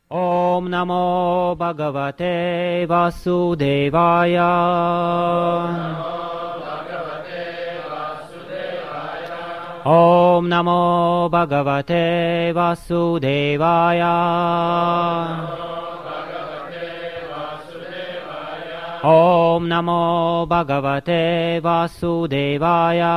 Om Namo Bhagavate Vasudevaya. Om Namo Bhagavate Vasudevaya. Om Namo Bhagavate Vasudevaya.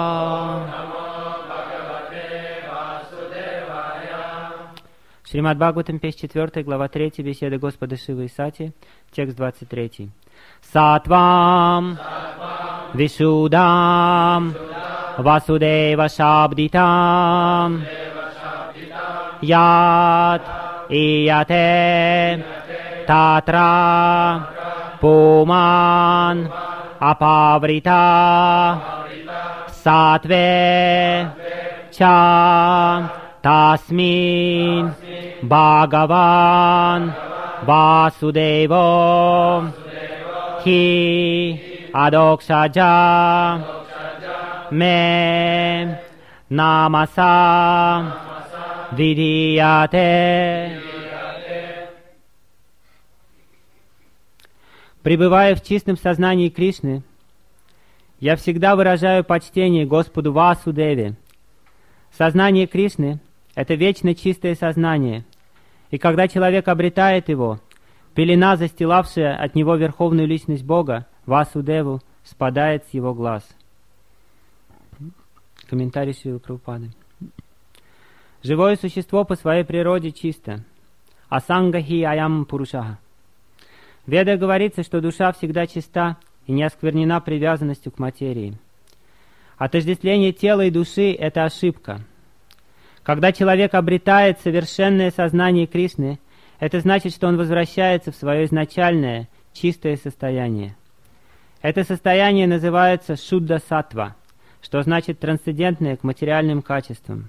Шримад Бхагаватам, 54 глава 3, беседа Господа Шивы и Сати, текст 23. Сатвам Вишудам Васудева Шабдитам Ят Ияте Татра Пуман Апаврита Сатве Ча Тасмин Бхагаван Васудево Хи Адокшаджа Ме Намаса Видияте. Пребывая в чистом сознании Кришны, я всегда выражаю почтение Господу Васудеве. Сознание Кришны — это вечно чистое сознание, и когда человек обретает его, пелена, застилавшая от него верховную личность Бога, Васудеву, спадает с его глаз. Комментарий Шрилы Прабхупады. Живое существо по своей природе чисто. Асангахи аям пурушаха. В Ведах говорится, что душа всегда чиста и не осквернена привязанностью к материи. Отождествление тела и души — это ошибка. Когда человек обретает совершенное сознание Кришны, это значит, что он возвращается в свое изначальное, чистое состояние. Это состояние называется шудда саттва, что значит трансцендентное к материальным качествам.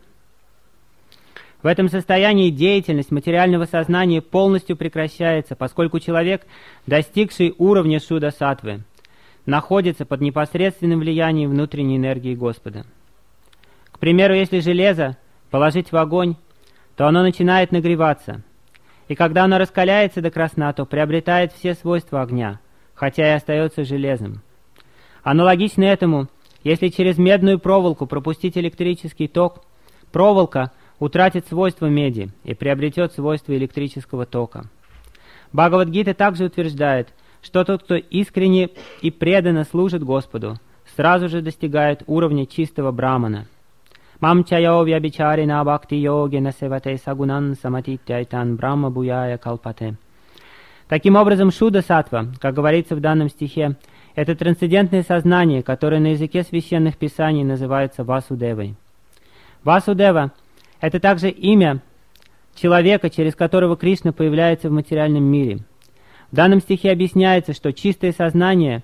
В этом состоянии деятельность материального сознания полностью прекращается, поскольку человек, достигший уровня шудда саттвы, находится под непосредственным влиянием внутренней энергии Господа. К примеру, если железо положить в огонь, то оно начинает нагреваться, и когда оно раскаляется до красна, то приобретает все свойства огня, хотя и остается железом. Аналогично этому, если через медную проволоку пропустить электрический ток, проволока утратит свойства меди и приобретет свойства электрического тока. Бхагавад-гита также утверждает, что тот, кто искренне и преданно служит Господу, сразу же достигает уровня чистого брамана. Мам чайо вьябичарина бхакти йогена севате сагунан саматитяйтан брахма буяя калпате. Таким образом, шудда саттва, как говорится в данном стихе, это трансцендентное сознание, которое на языке священных писаний называется Васудевой. Васудева — это также имя человека, через которого Кришна появляется в материальном мире. В данном стихе объясняется, что чистое состояние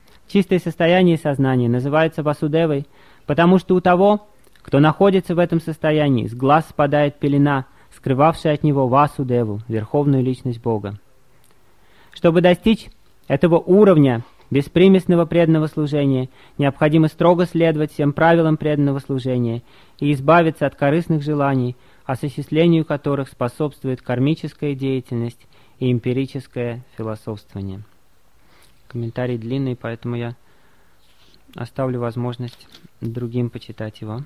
сознания называется Васудевой, потому что у того, кто находится в этом состоянии, с глаз спадает пелена, скрывавшая от него Васудеву, верховную личность Бога. Чтобы достичь этого уровня беспримесного преданного служения, необходимо строго следовать всем правилам преданного служения и избавиться от корыстных желаний, осуществлению которых способствует кармическая деятельность и эмпирическое философствование. Комментарий длинный, поэтому я оставлю возможность другим почитать его.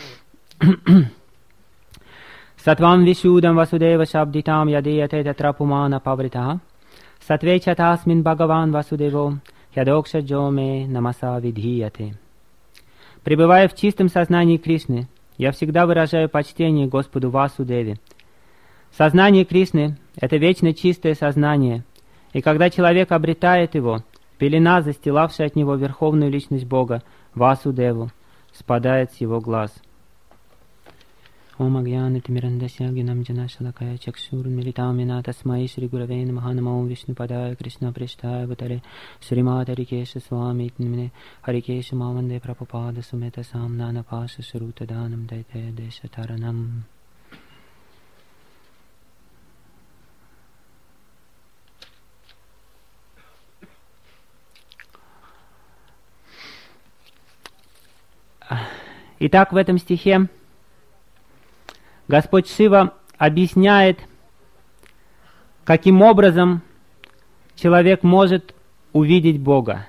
Сатвам вишудам васудева шабдитам ядияте татрапумана павритаха сатвеча тасмин бхагаван васудево ядокша джоме намаса видхияте. Пребывая в чистом сознании Кришны, я всегда выражаю почтение Господу Васудеве. Сознание Кришны — это вечно чистое сознание, и когда человек обретает его, пелена, застилавшая от него верховную личность Бога, Васудеву, спадает с его глаз. Ом агьянати мирандасья гинам джанашалакая чакшур милитамина тасмай шри гураве намаха намо вишну падая кришна прештая ватаре шримата рикеша свами тнмине харикеша маванде прабхупада сумета самнана паша шрута данам дайте деша таранам. Итак, в этом стихе Господь Шива объясняет каким образом человек может увидеть Бога.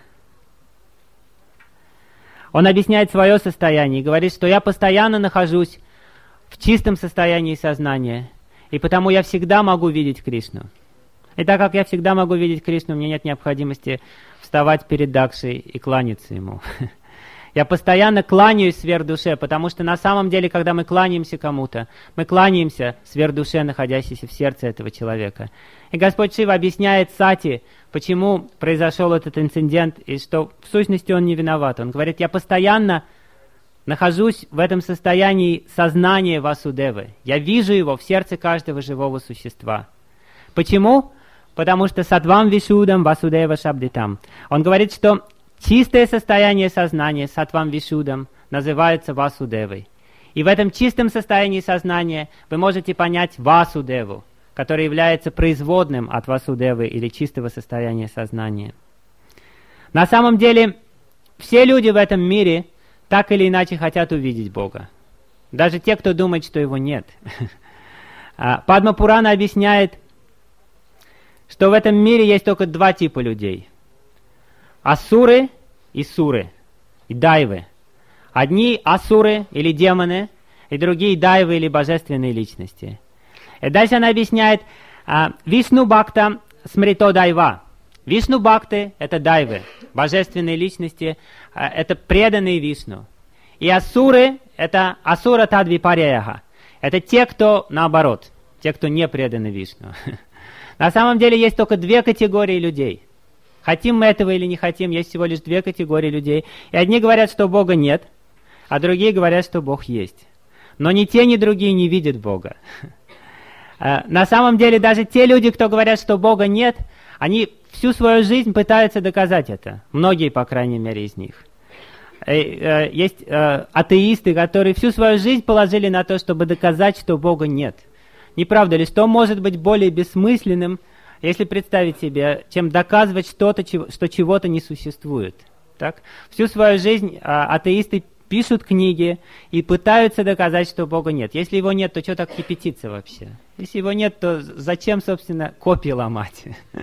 Он объясняет свое состояние и говорит, что я постоянно нахожусь в чистом состоянии сознания, и потому я всегда могу видеть Кришну. И так как я всегда могу видеть Кришну, мне нет необходимости вставать перед Дакшей и кланяться ему. Я постоянно кланяюсь сверхдуше, потому что на самом деле, когда мы кланяемся кому-то, мы кланяемся сверхдуше, находящейся в сердце этого человека. И Господь Шива объясняет Сати, почему произошел этот инцидент, и что в сущности он не виноват. Он говорит, я постоянно нахожусь в этом состоянии сознания Васудевы. Я вижу его в сердце каждого живого существа. Почему? Потому что сатвам вишудам Васудева шабдитам. Он говорит, что чистое состояние сознания сатвам вишудам называется Васудевой. И в этом чистом состоянии сознания вы можете понять Васудеву, который является производным от Васудевы или чистого состояния сознания. На самом деле, все люди в этом мире так или иначе хотят увидеть Бога. Даже те, кто думает, что его нет. Падма Пурана объясняет, что в этом мире есть только два типа людей. Асуры и суры, и дайвы. Одни асуры или демоны, и другие дайвы или божественные личности. И дальше она объясняет, Вишну Бхакта смрито дайва. Вишну Бхакты – это дайвы, божественные личности, это преданные Вишну. И асуры – это асура тадвипаряха. Это те, кто наоборот, те, кто не преданы Вишну. На самом деле есть только две категории людей. Хотим мы этого или не хотим, есть всего лишь две категории людей. И одни говорят, что Бога нет, а другие говорят, что Бог есть. Но ни те, ни другие не видят Бога. На самом деле даже те люди, кто говорят, что Бога нет, они всю свою жизнь пытаются доказать это. Многие, по крайней мере, из них. Есть атеисты, которые всю свою жизнь положили на то, чтобы доказать, что Бога нет. Не правда ли, что может быть более бессмысленным, если представить себе, чем доказывать что-то, что чего-то не существует? Так? Всю свою жизнь атеисты пишут книги и пытаются доказать, что Бога нет. Если его нет, то что так кипятиться вообще? Если его нет, то зачем, собственно, копии ломать?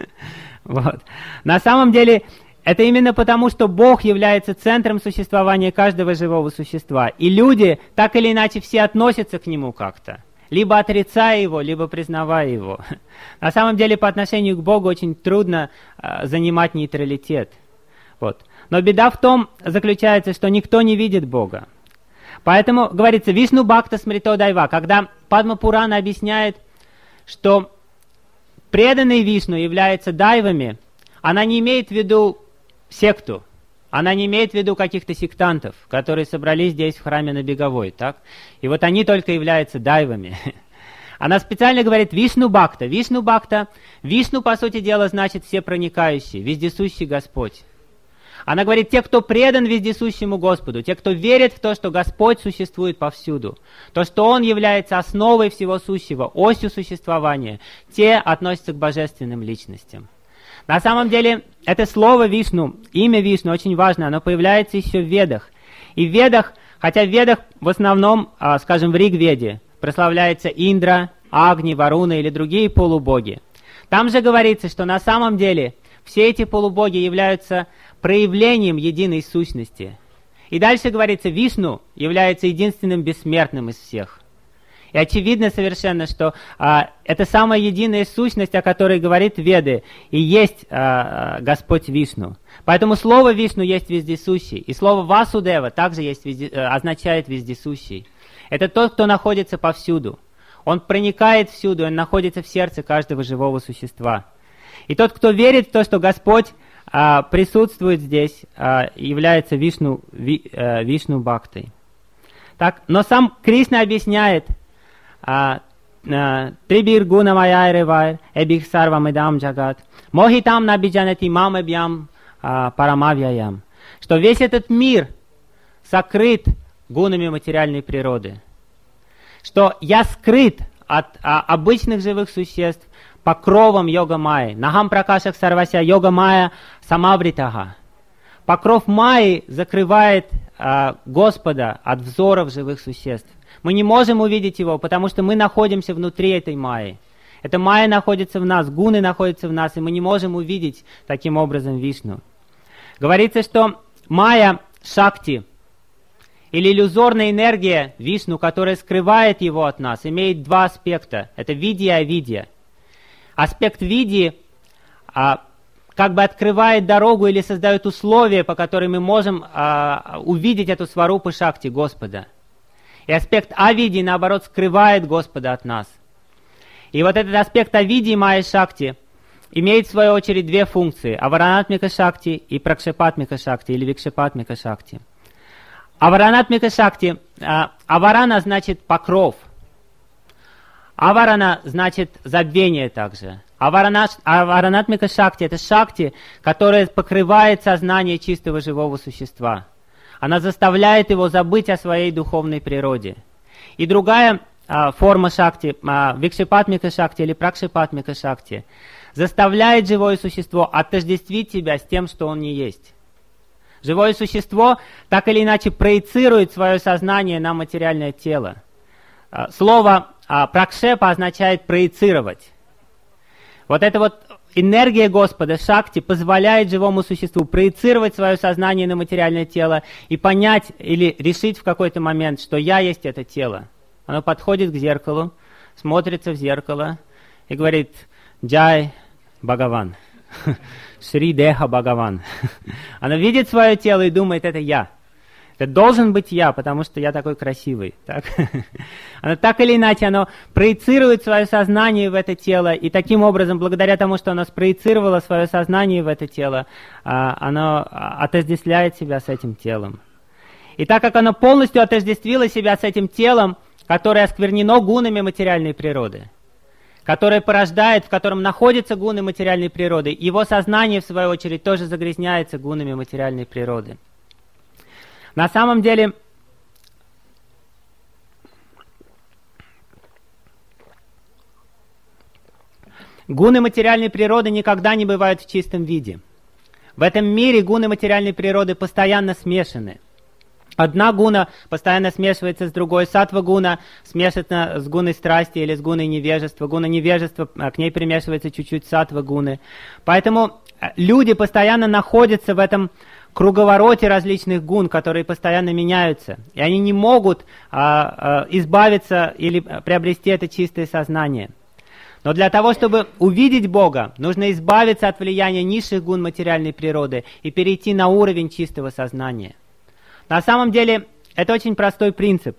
Вот. На самом деле, это именно потому, что Бог является центром существования каждого живого существа. И люди, так или иначе, все относятся к Нему как-то. Либо отрицая Его, либо признавая Его. На самом деле, по отношению к Богу очень трудно занимать нейтралитет. Вот. Но беда в том заключается, что никто не видит Бога. Поэтому говорится, Вишну Бхакта смрито дайва. Когда Падма Пурана объясняет, что преданные Вишну являются дайвами, она не имеет в виду секту. Она не имеет в виду каких-то сектантов, которые собрались здесь в храме на Беговой, так? И вот они только являются дайвами. Она специально говорит Вишну Бхакта. Вишну Бхакта, Вишну, по сути дела, значит всепроникающий, вездесущий Господь. Она говорит, те, кто предан вездесущему Господу, те, кто верит в то, что Господь существует повсюду, то, что Он является основой всего сущего, осью существования, те относятся к божественным личностям. На самом деле, это слово Вишну, имя Вишну очень важно, оно появляется еще в Ведах. И в Ведах, хотя в Ведах в основном, скажем, в Ригведе, прославляется Индра, Агни, Варуна или другие полубоги. Там же говорится, что на самом деле все эти полубоги являются проявлением единой сущности. И дальше говорится, Вишну является единственным бессмертным из всех. И очевидно совершенно, что это самая единая сущность, о которой говорит Веды, и есть Господь Вишну. Поэтому слово Вишну есть вездесущий, и слово Васудева также есть означает вездесущий. Это тот, кто находится повсюду. Он проникает всюду, он находится в сердце каждого живого существа. И тот, кто верит в то, что Господь присутствует здесь, является Вишну Бхактой. Так, но сам Кришна объясняет, Трибир гуна майя ревайр, эбих сарвам идам джагат, мохитам набиджанати мам эбьям парамавьяям, что весь этот мир сокрыт гунами материальной природы, что я скрыт от обычных живых существ покровом йога майи. Нахам пракашах сарвася йога майя самавритага. Покров майи закрывает Господа от взоров живых существ. Мы не можем увидеть Его, потому что мы находимся внутри этой майи. Это майя находится в нас, гуны находятся в нас, и мы не можем увидеть таким образом Вишну. Говорится, что майя шакти, или иллюзорная энергия Вишну, которая скрывает его от нас, имеет два аспекта. Это видья и авидья. Аспект видьи как бы открывает дорогу или создает условия, по которым мы можем увидеть эту сварупу шакти Господа. И аспект авидьи, наоборот, скрывает Господа от нас. И вот этот аспект авидьи майя шакти имеет в свою очередь две функции. Аваранатмика шакти и пракшепатмика шакти, или викшепатмика шакти. Аваранатмика шакти, аварана значит покров. Аварана значит забвение также. Аваранатмика шакти — это шакти, которая покрывает сознание чистого живого существа. Она заставляет его забыть о своей духовной природе. И другая форма шакти, викшепатмика шакти или пракшепатмика шакти, заставляет живое существо отождествить себя с тем, что он не есть. Живое существо так или иначе проецирует свое сознание на материальное тело. Слово пракшепа означает проецировать. Вот эта вот энергия Господа, шакти, позволяет живому существу проецировать свое сознание на материальное тело и понять или решить в какой-то момент, что я есть это тело. Оно подходит к зеркалу, смотрится в зеркало и говорит: «Джай Бхагаван», «Шри Деха Бхагаван». Оно видит свое тело и думает: «Это я». Это должен быть я, потому что я такой красивый. Так? Оно так или иначе, оно проецирует свое сознание в это тело, и таким образом, благодаря тому, что оно спроецировало свое сознание в это тело, оно отождествляет себя с этим телом. И так как оно полностью отождествило себя с этим телом, которое осквернено гунами материальной природы, которое порождает, в котором находятся гуны материальной природы, его сознание, в свою очередь, тоже загрязняется гунами материальной природы. На самом деле, гуны материальной природы никогда не бывают в чистом виде. В этом мире гуны материальной природы постоянно смешаны. Одна гуна постоянно смешивается с другой. Саттва гуна смешивается с гуной страсти или с гуной невежества. Гуна невежества, к ней примешивается чуть-чуть саттва гуны. Поэтому люди постоянно находятся в этом круговороте различных гун, которые постоянно меняются. И они не могут избавиться или приобрести это чистое сознание. Но для того, чтобы увидеть Бога, нужно избавиться от влияния низших гун материальной природы и перейти на уровень чистого сознания. На самом деле, это очень простой принцип.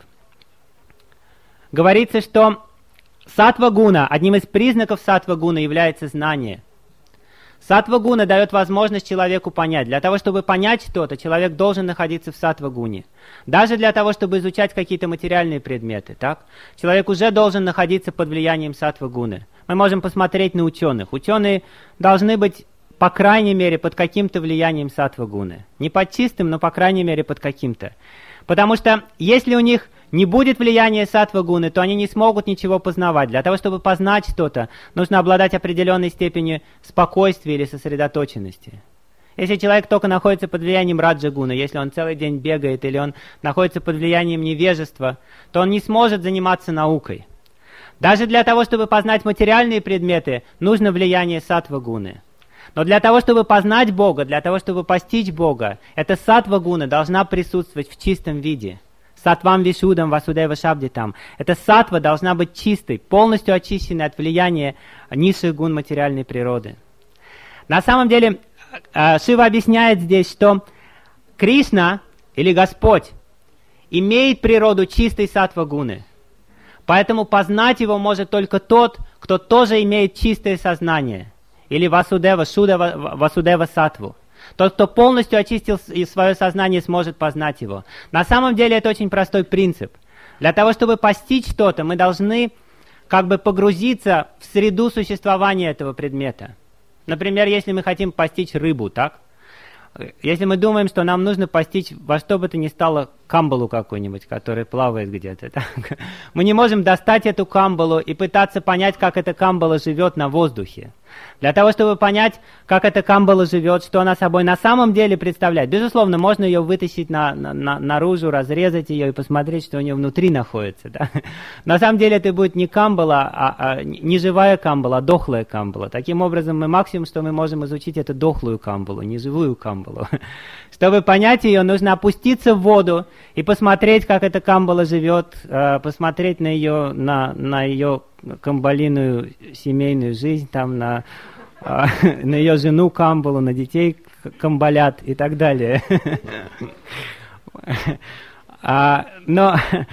Говорится, что саттва-гуна, одним из признаков саттва-гуна является знание. Саттва-гуна дает возможность человеку понять. Для того, чтобы понять что-то, человек должен находиться в саттва-гуне. Даже для того, чтобы изучать какие-то материальные предметы, так? Человек уже должен находиться под влиянием саттва-гуны. Мы можем посмотреть на ученых. Ученые должны быть, по крайней мере, под каким-то влиянием саттва-гуны. Не под чистым, но, по крайней мере, под каким-то. Потому что, если у них не будет влияния саттва-гуны, то они не смогут ничего познавать. Для того, чтобы познать что-то, нужно обладать определенной степенью спокойствия или сосредоточенности. Если человек только находится под влиянием раджа-гуны, если он целый день бегает или он находится под влиянием невежества, то он не сможет заниматься наукой. Даже для того, чтобы познать материальные предметы, нужно влияние саттва-гуны. Но для того, чтобы познать Бога, для того, чтобы постичь Бога, эта саттва-гуна должна присутствовать в чистом виде. Саттвам вишудам васудева шабдитам. Эта саттва должна быть чистой, полностью очищенной от влияния низших гун материальной природы. На самом деле, Шива объясняет здесь, что Кришна, или Господь, имеет природу чистой саттва-гуны. Поэтому познать его может только тот, кто тоже имеет чистое сознание. Или васудева, шуда васудева саттву. Тот, кто полностью очистил свое сознание, сможет познать его. На самом деле это очень простой принцип. Для того, чтобы постичь что-то, мы должны как бы погрузиться в среду существования этого предмета. Например, если мы хотим постичь рыбу, так? Если мы думаем, что нам нужно постичь во что бы то ни стало камбалу какую-нибудь, которая плавает где-то. Так? Мы не можем достать эту камбалу и пытаться понять, как эта камбала живет на воздухе. Для того, чтобы понять, как эта камбала живет, что она собой на самом деле представляет. Безусловно, можно ее вытащить наружу, разрезать ее и посмотреть, что у нее внутри находится. Да? На самом деле это будет не камбала, а не живая камбала, а дохлая камбала. Таким образом, максимум, что мы можем изучить, это дохлую камбалу, не живую камбалу. Чтобы понять ее, нужно опуститься в воду и посмотреть, как эта камбала живет, посмотреть на ее камбалиную семейную жизнь, там, на ее жену камбалу, на детей камбалят и так далее. Но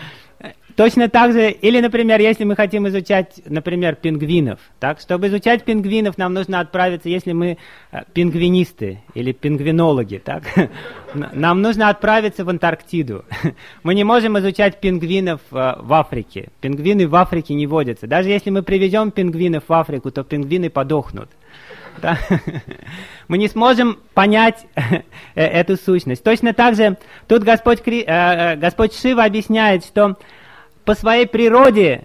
точно так же, или, например, если мы хотим изучать, например, пингвинов, так, чтобы изучать пингвинов, нам нужно отправиться, если мы пингвинисты или пингвинологи, так, нам нужно отправиться в Антарктиду. Мы не можем изучать пингвинов в Африке. Пингвины в Африке не водятся. Даже если мы привезем пингвинов в Африку, то пингвины подохнут. Да? Мы не сможем понять эту сущность. Точно так же тут Господь Шива объясняет, что по своей природе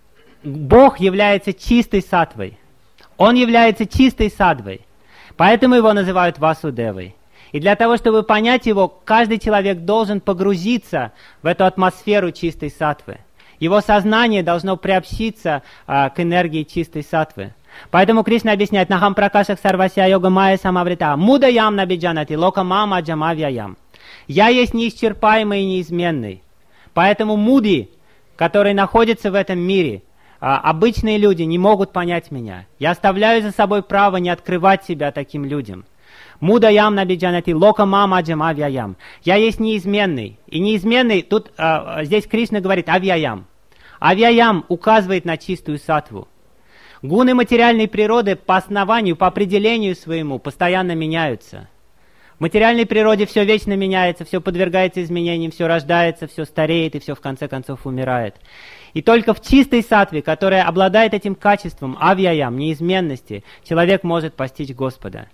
Бог является чистой саттвой. Он является чистой саттвой. Поэтому его называют Васудевой. И для того, чтобы понять его, каждый человек должен погрузиться в эту атмосферу чистой саттвы. Его сознание должно приобщиться к энергии чистой саттвы. Поэтому Кришна объясняет: «Нахам пракашах сарвася йога майя самаврита, мудаям набиджанати, лока мама джамавьяям». «Я есть неисчерпаемый и неизменный». Поэтому муди, которые находятся в этом мире, обычные люди, не могут понять меня. Я оставляю за собой право не открывать себя таким людям. Мудаям набиджанати, лока мама джамавьяям. Я есть неизменный. И неизменный, тут здесь Кришна говорит авьяям. Авьяям указывает на чистую саттву. Гуны материальной природы по основанию, по определению своему постоянно меняются. В материальной природе все вечно меняется, все подвергается изменениям, все рождается, все стареет и все в конце концов умирает. И только в чистой саттве, которая обладает этим качеством авьяям, неизменности, человек может постичь Господа.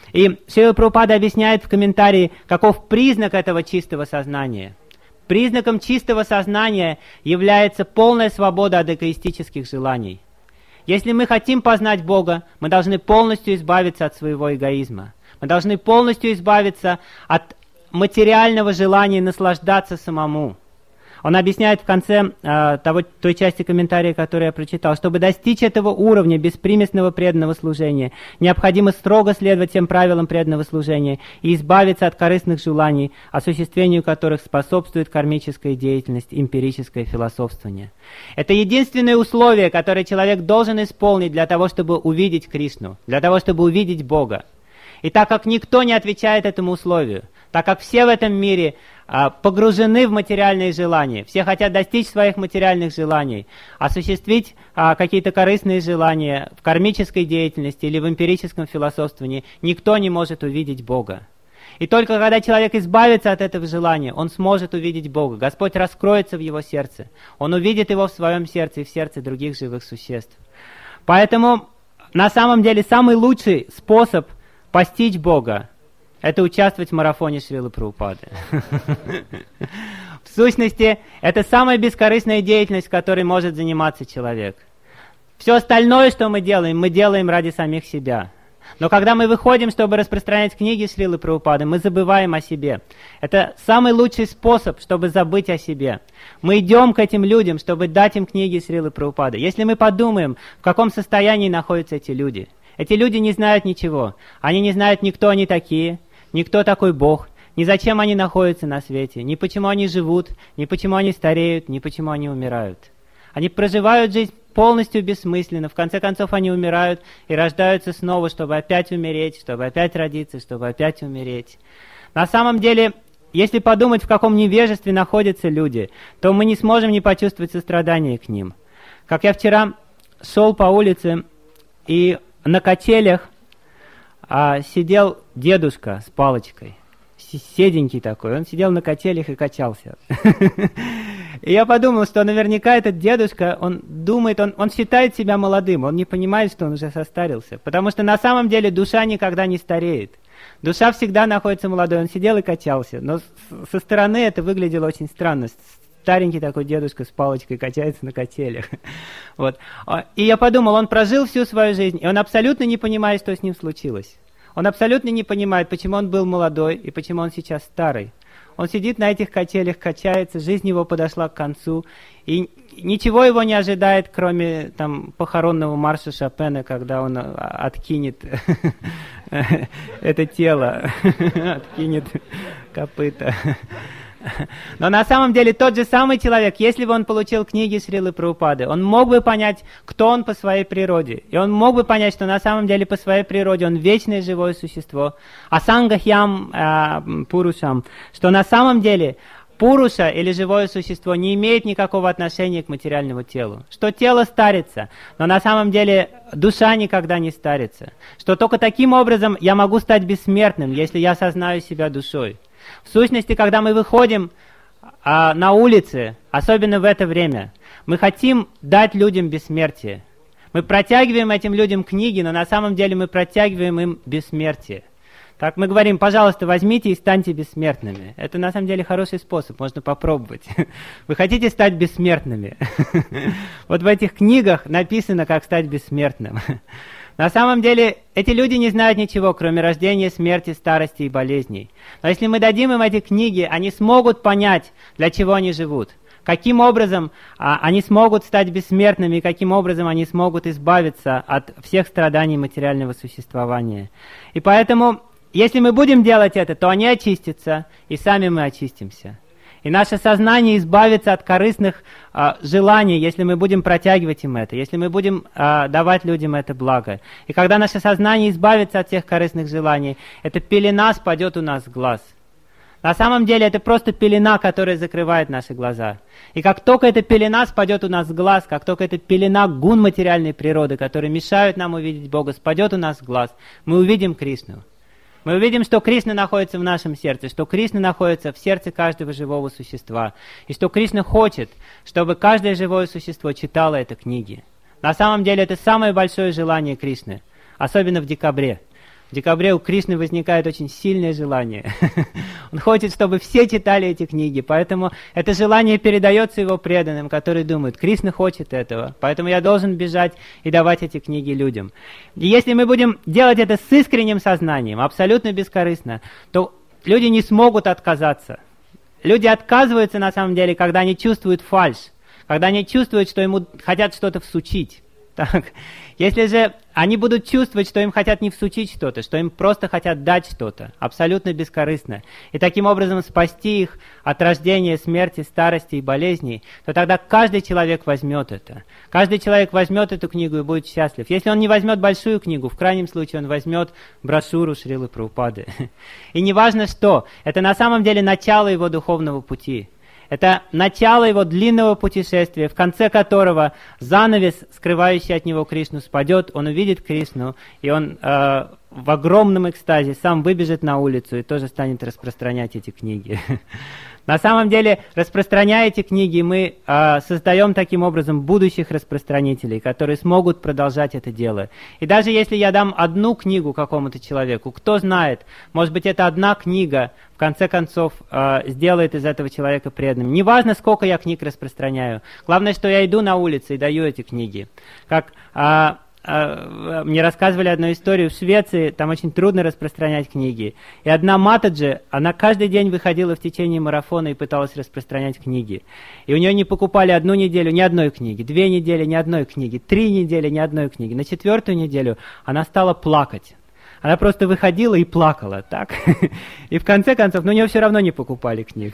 И Шрила Прабхупада объясняет в комментарии, каков признак этого чистого сознания. Признаком чистого сознания является полная свобода от эгоистических желаний. Если мы хотим познать Бога, мы должны полностью избавиться от своего эгоизма. Мы должны полностью избавиться от материального желания наслаждаться самому. Он объясняет в конце той части комментария, который я прочитал: чтобы достичь этого уровня беспримесного преданного служения, необходимо строго следовать тем правилам преданного служения и избавиться от корыстных желаний, осуществлению которых способствует кармическая деятельность, эмпирическое философствование. Это единственное условие, которое человек должен исполнить для того, чтобы увидеть Кришну, для того, чтобы увидеть Бога. И так как никто не отвечает этому условию, так как все в этом мире погружены в материальные желания, все хотят достичь своих материальных желаний, осуществить какие-то корыстные желания в кармической деятельности или в эмпирическом философствовании, никто не может увидеть Бога. И только когда человек избавится от этого желания, он сможет увидеть Бога. Господь раскроется в его сердце. Он увидит его в своем сердце и в сердце других живых существ. Поэтому на самом деле самый лучший способ постичь Бога — это участвовать в марафоне Шрилы Прабхупады. В сущности, это самая бескорыстная деятельность, которой может заниматься человек. Все остальное, что мы делаем ради самих себя. Но когда мы выходим, чтобы распространять книги Шрилы Прабхупады, мы забываем о себе. Это самый лучший способ, чтобы забыть о себе. Мы идем к этим людям, чтобы дать им книги Шрилы Прабхупады. Если мы подумаем, в каком состоянии находятся эти люди не знают ничего. Они не знают ни кто они такие, ни кто такой Бог, ни зачем они находятся на свете, ни почему они живут, ни почему они стареют, ни почему они умирают. Они проживают жизнь полностью бессмысленно, в конце концов они умирают и рождаются снова, чтобы опять умереть, чтобы опять родиться, чтобы опять умереть. На самом деле, если подумать, в каком невежестве находятся люди, то мы не сможем не почувствовать сострадание к ним. Как я вчера шел по улице, и на качелях сидел дедушка с палочкой, седенький такой, он сидел на качелях и качался. И я подумал, что наверняка этот дедушка, он думает, он считает себя молодым, он не понимает, что он уже состарился, потому что на самом деле душа никогда не стареет. Душа всегда находится молодой. Он сидел и качался. Но со стороны это выглядело очень странно. Старенький такой дедушка с палочкой качается на качелях. Вот. И я подумал, он прожил всю свою жизнь, и он абсолютно не понимает, что с ним случилось. Он абсолютно не понимает, почему он был молодой и почему он сейчас старый. Он сидит на этих качелях, качается, жизнь его подошла к концу, и ничего его не ожидает, кроме там похоронного марша Шопена, когда он откинет это тело, откинет копыта. Но на самом деле тот же самый человек, если бы он получил книги Шрилы Прабхупады, он мог бы понять, кто он по своей природе. И он мог бы понять, что на самом деле по своей природе он вечное живое существо. Асангахьям Пурушам, что на самом деле Пуруша или живое существо не имеет никакого отношения к материальному телу. Что тело старится, но на самом деле душа никогда не старится. Что только таким образом я могу стать бессмертным, если я осознаю себя душой. В сущности, когда мы выходим на улицы, особенно в это время, мы хотим дать людям бессмертие. Мы протягиваем этим людям книги, но на самом деле мы протягиваем им бессмертие. Так мы говорим, пожалуйста, возьмите и станьте бессмертными. Это на самом деле хороший способ, можно попробовать. Вы хотите стать бессмертными? Вот в этих книгах написано, как стать бессмертным. На самом деле, эти люди не знают ничего, кроме рождения, смерти, старости и болезней. Но если мы дадим им эти книги, они смогут понять, для чего они живут. Каким образом они смогут стать бессмертными, и каким образом они смогут избавиться от всех страданий материального существования. И поэтому, если мы будем делать это, то они очистятся, и сами мы очистимся. И наше сознание избавится от корыстных желаний, если мы будем протягивать им это, если мы будем давать людям это благо. И когда наше сознание избавится от всех корыстных желаний, эта пелена спадет у нас с глаз. На самом деле это просто пелена, которая закрывает наши глаза. И как только эта пелена спадет у нас с глаз, как только эта пелена гун материальной природы, которые мешают нам увидеть Бога, спадет у нас с глаз, мы увидим Кришну. Мы увидим, что Кришна находится в нашем сердце, что Кришна находится в сердце каждого живого существа, и что Кришна хочет, чтобы каждое живое существо читало эти книги. На самом деле это самое большое желание Кришны, особенно в декабре. В декабре у Кришны возникает очень сильное желание. Он хочет, чтобы все читали эти книги, поэтому это желание передается его преданным, которые думают, Кришна хочет этого, поэтому я должен бежать и давать эти книги людям. И если мы будем делать это с искренним сознанием, абсолютно бескорыстно, то люди не смогут отказаться. Люди отказываются на самом деле, когда они чувствуют фальшь, когда они чувствуют, что ему хотят что-то всучить. Так. Если же они будут чувствовать, что им хотят не всучить что-то, что им просто хотят дать что-то, абсолютно бескорыстно, и таким образом спасти их от рождения, смерти, старости и болезней, то тогда каждый человек возьмет это. Каждый человек возьмет эту книгу и будет счастлив. Если он не возьмет большую книгу, в крайнем случае он возьмет брошюру Шрилы Прабхупады. И неважно что, это на самом деле начало его духовного пути. Это начало его длинного путешествия, в конце которого занавес, скрывающий от него Кришну, спадет, он увидит Кришну, и он в огромном экстазе сам выбежит на улицу и тоже станет распространять эти книги. На самом деле, распространяя эти книги, мы создаем таким образом будущих распространителей, которые смогут продолжать это дело. И даже если я дам одну книгу какому-то человеку, кто знает, может быть, эта одна книга, в конце концов, сделает из этого человека преданным. Неважно, сколько я книг распространяю. Главное, что я иду на улице и даю эти книги. Как мне рассказывали одну историю в Швеции, там очень трудно распространять книги. И одна матаджи, она каждый день выходила в течение марафона и пыталась распространять книги. И у нее не покупали одну неделю ни одной книги, 2 недели ни одной книги, 3 недели ни одной книги. На 4-ю неделю она стала плакать. Она просто выходила и плакала, так? И в конце концов, но у нее все равно не покупали книг.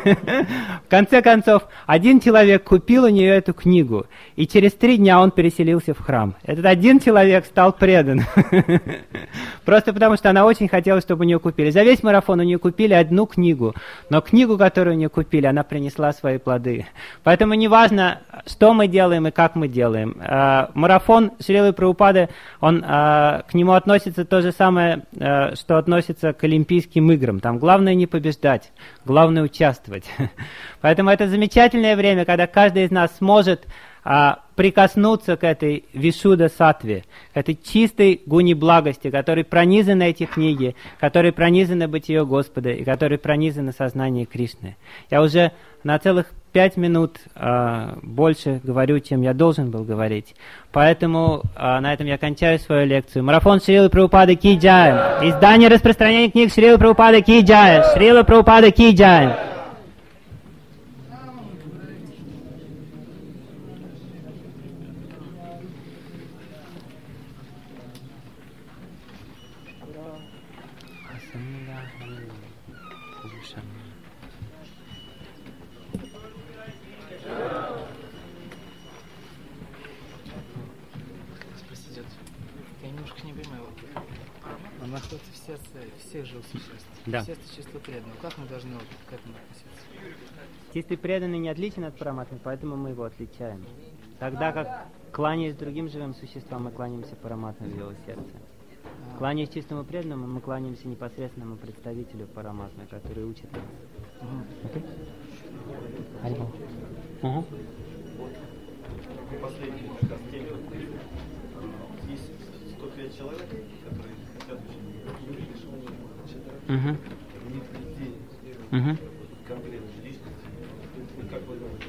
В конце концов, один человек купил у нее эту книгу, и через 3 дня он переселился в храм. Этот один человек стал предан. Просто потому, что она очень хотела, чтобы у нее купили. За весь марафон у нее купили одну книгу, но книгу, которую у нее купили, она принесла свои плоды. Поэтому неважно, что мы делаем и как мы делаем. Марафон Шрилы Прабхупады, он к нему относится тоже самое, что относится к Олимпийским играм. Там главное не побеждать, главное участвовать. Поэтому это замечательное время, когда каждый из нас сможет прикоснуться к этой Вишуда Саттве, к этой чистой гуни благости, которой пронизаны эти книги, которой пронизано бытие Господа и которой пронизано сознание Кришны. Я уже на целых 5 минут больше говорю, чем я должен был говорить. Поэтому на этом я кончаю свою лекцию. Марафон Шрилы Прабхупады Ки Джай. Издание распространения книг Шрилы Прабхупады Ки Джай. Шрила Прабхупады Ки Джай. Всех жил существ. Да. Естественно, чисто преданного. Как мы должны к этому относиться? Чистый преданный не отличен от параматмы, поэтому мы его отличаем. Тогда как, кланяясь другим живым существам, мы кланяемся параматме в его сердце. Кланяясь чистому преданному, мы кланяемся непосредственному представителю параматмы, который учит нас. Последний есть 105 человек, которые хотят конкретно личность. Как вы думаете,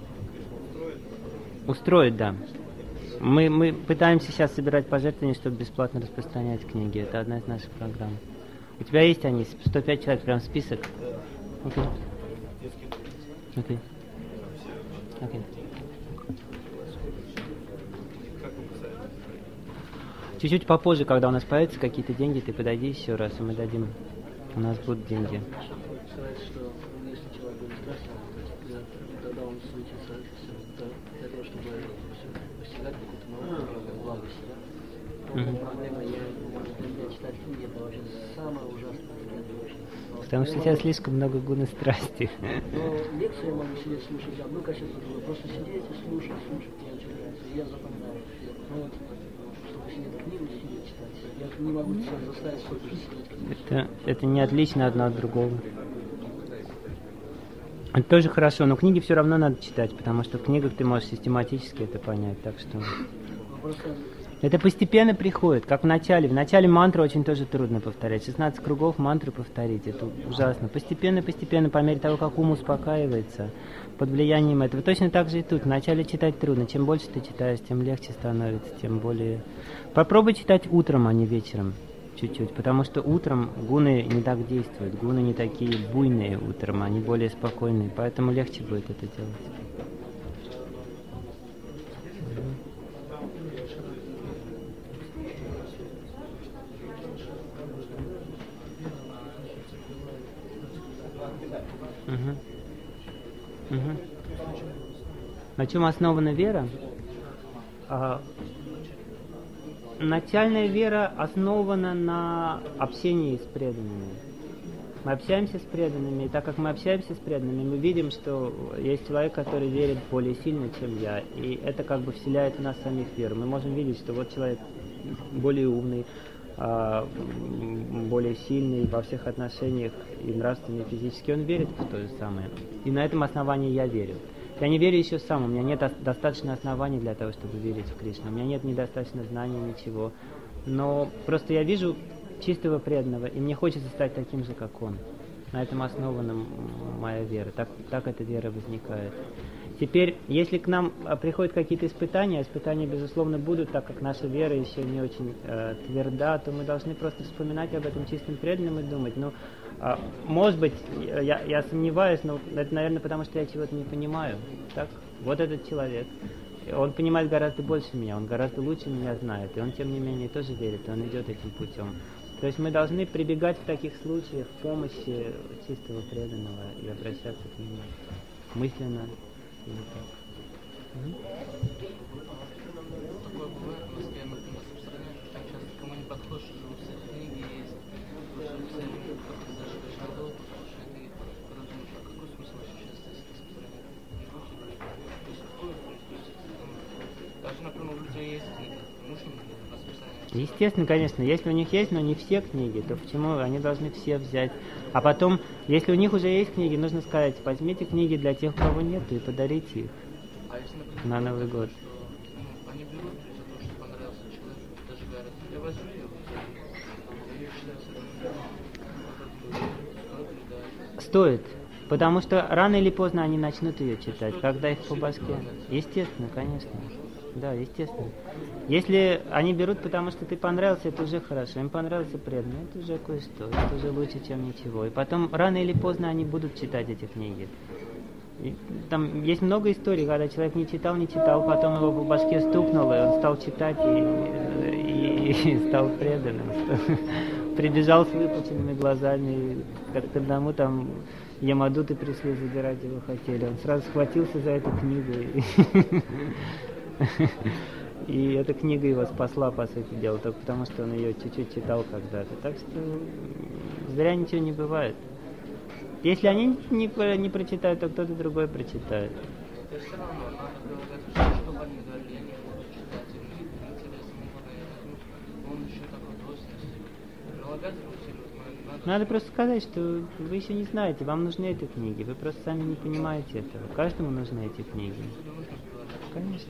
устроить, да. Мы пытаемся сейчас собирать пожертвования, чтобы бесплатно распространять книги. Это одна из наших программ. У тебя есть они? 105 человек, прям список? Окей. Окей. Окей. Чуть-чуть попозже, когда у нас появятся какие-то деньги, ты подойди еще раз, и мы дадим. У нас будут деньги. Сказать, что если человек будет страстен, тогда он суетится для того, чтобы постигать какую-то новую благость. Проблема, я читать книги, это вообще самое ужасное. Потому что у тебя слишком много гун и страсти. Но лекции я могу сидеть слушать, одну кассету, другую. Просто сидеть и слушать, мне очень нравится. Я запоминаю. Ну вот, чтобы сидеть книгу, сидеть читать. Я не могу себя заставить сколько же сидеть книгу. Это не отлично одно от другого. Это тоже хорошо, но книги все равно надо читать, потому что в книгах ты можешь систематически это понять, так что... Это постепенно приходит, как в начале. В начале мантру очень тоже трудно повторять. 16 кругов мантру повторить, это ужасно. Постепенно, по мере того, как ум успокаивается под влиянием этого. Точно так же и тут. Вначале читать трудно. Чем больше ты читаешь, тем легче становится, тем более... Попробуй читать утром, а не вечером. Чуть-чуть, потому что утром гуны не так действуют. Гуны не такие буйные утром, они более спокойные. Поэтому легче будет это делать. На чем основана вера? Начальная вера основана на общении с преданными. Мы общаемся с преданными, и так как мы общаемся с преданными, мы видим, что есть человек, который верит более сильно, чем я, и это как бы вселяет в нас самих веру. Мы можем видеть, что вот человек более умный, более сильный во всех отношениях, и нравственно, и физически, он верит в то же самое. И на этом основании я верю. Я не верю еще сам, у меня нет достаточно оснований для того, чтобы верить в Кришну. У меня нет недостаточно знаний, ничего. Но просто я вижу чистого преданного, и мне хочется стать таким же, как он. На этом основана моя вера. Так эта вера возникает. Теперь, если к нам приходят какие-то испытания, испытания, безусловно, будут, так как наша вера еще не очень тверда, то мы должны просто вспоминать об этом чистым преданным и думать. Ну, может быть, я сомневаюсь, но это, наверное, потому что я чего-то не понимаю. Так? Вот этот человек. Он понимает гораздо больше меня, он гораздо лучше меня знает, и он, тем не менее, тоже верит, и он идет этим путем. То есть мы должны прибегать в таких случаях к помощи чистого преданного и обращаться к нему мысленно. Или так. Кому не подходит, что у всех книги есть, потому что все зашли надолго, потому что это и потом думаешь, а какой смысл вообще сейчас даже, например, у людей есть книги, нужно распространять. Естественно, конечно, если у них есть, но не все книги, то почему они должны все взять? А потом, если у них уже есть книги, нужно сказать, возьмите книги для тех, у кого нет, и подарите их. А если, например, на Новый год. что они берут из-за того, что понравился человек, даже говорят, я возьму ее, я считаю, что Стоит. Потому что рано или поздно они начнут ее читать, когда их по башке. Естественно, конечно. Да, естественно. Если они берут, потому что ты понравился, это уже хорошо. Им понравился преданный, это уже кое-что. Это уже лучше, чем ничего. И потом, рано или поздно, они будут читать эти книги. И там есть много историй, когда человек не читал, потом его по башке стукнуло, и он стал читать и стал преданным. Прибежал с выпученными глазами, как к одному там ямадуты пришли забирать его хотели. Он сразу схватился за эту книгу. И эта книга его спасла, по сути дела, только потому, что он ее чуть-чуть читал когда-то. Так что зря ничего не бывает. Если они не прочитают, то кто-то другой прочитает. То есть все равно надо прилагать все, чтобы они говорили, я не буду читать, или интересно, он еще такой бросился. Прилагать усилия, Надо просто сказать, что вы еще не знаете, вам нужны эти книги, вы просто сами не понимаете этого. Каждому нужны эти книги. Конечно.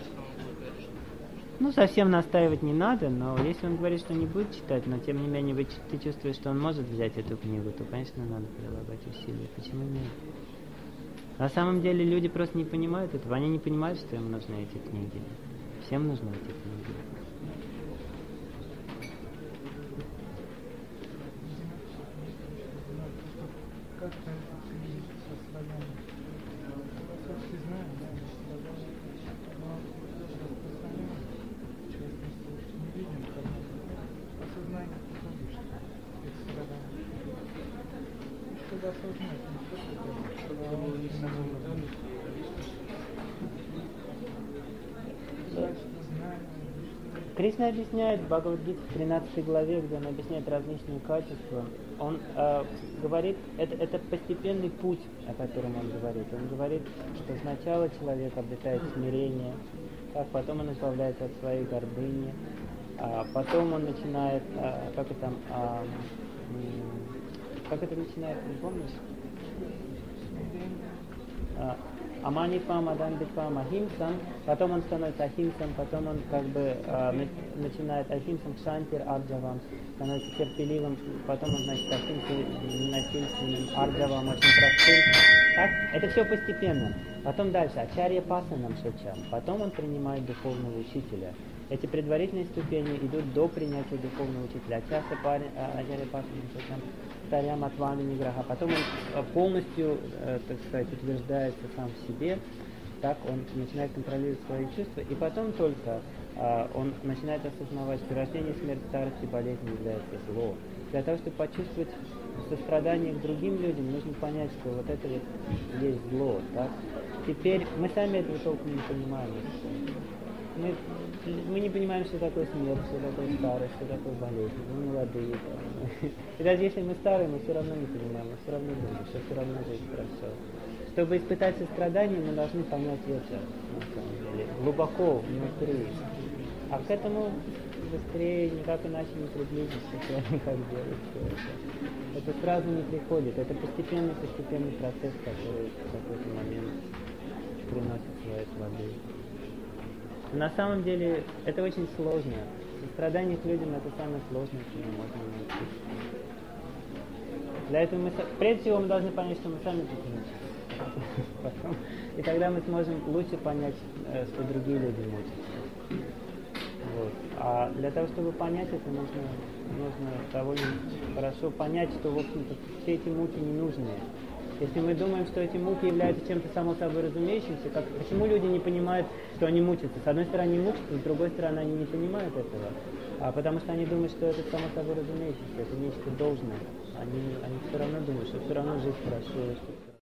Ну, совсем настаивать не надо, но если он говорит, что не будет читать, но тем не менее ты чувствуешь, что он может взять эту книгу, то, конечно, надо прилагать усилия. Почему нет? На самом деле люди просто не понимают этого. Они не понимают, что им нужны эти книги. Всем нужны эти книги. Как-то со слоями. Философски знаем, да, но распространяем, в частности, не видим, как осознание приходит, что их страдания. И чтобы осознать, не просто чтобы на уровне. Кришна объясняет в Бхагавад-гите в 13 главе, где он объясняет различные качества. Он говорит, это постепенный путь, о котором он говорит. Он говорит, что сначала человек обретает смирение, так, потом он избавляется от своей гордыни, потом он начинает, как это начинает, не помнишь? Аманипам, Адандипам, Ахимсам, потом он становится Ахимсам, потом он начинает Ахимсам, Кшантир, Арджавам, становится терпеливым, потом он, значит, Ахимсам, ненасильственным, Арджавам, очень простым. Так? Это все постепенно. Потом дальше, Ачарья Пасанам Шучам, потом он принимает духовного учителя. Эти предварительные ступени идут до принятия духовного учителя. Ачарья Пасанам Шучам, Тарья Матвами Ниграха. Потом он полностью, так сказать, утверждается сам в себе, так он начинает контролировать свои чувства, и потом только он начинает осознавать, что рождение, смерть, старость и болезнь является зло. Для того, чтобы почувствовать сострадание к другим людям, нужно понять, что вот это вот есть зло. Так? Теперь мы сами этого толком не понимаем. Мы не понимаем, что такое смерть, что такое старость, что такое болезнь. Мы молодые. И даже если мы старые, мы все равно не понимаем, мы все равно думаем, что все равно жить хорошо. Чтобы испытать сострадание, мы должны понять это, на самом деле, глубоко внутри. А к этому быстрее никак иначе не приблизишься, кроме как делать все это. Это сразу не приходит, это постепенный процесс, который в какой-то момент приносит свои плоды. На самом деле это очень сложно. Сострадание к людям — это самое сложное, что мы можем научиться. Для этого прежде всего мы должны понять, что мы сами тут мучаемся. И тогда мы сможем лучше понять, что другие люди мучаются. Вот. А для того, чтобы понять это, нужно довольно хорошо понять, что, в общем-то, все эти муки не нужны. Если мы думаем, что эти муки являются чем-то само собой разумеющимся, почему люди не понимают, что они мучаются? С одной стороны, они мучаются, с другой стороны, они не понимают этого. Потому что они думают, что это само собой разумеющимся, это нечто должное. Они все равно думают, что все равно жить хорошо.